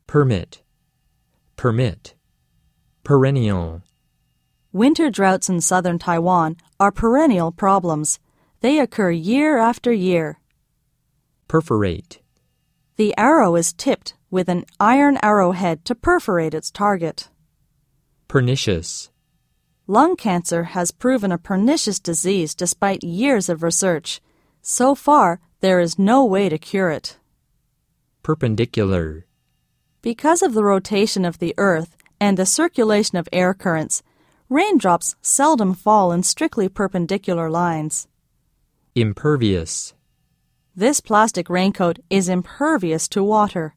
permit, permit, perennial. Winter droughts in southern Taiwan are perennial problems. They occur year after year. Perforate, The arrow is tipped with an iron arrowhead to perforate its target. pernicious, Lung cancer has proven a pernicious disease despite years of research. So far, there is no way to cure it. perpendicular, Because of the rotation of the Earth and the circulation of air currents, raindrops seldom fall in strictly perpendicular lines. impervious, This plastic raincoat is impervious to water.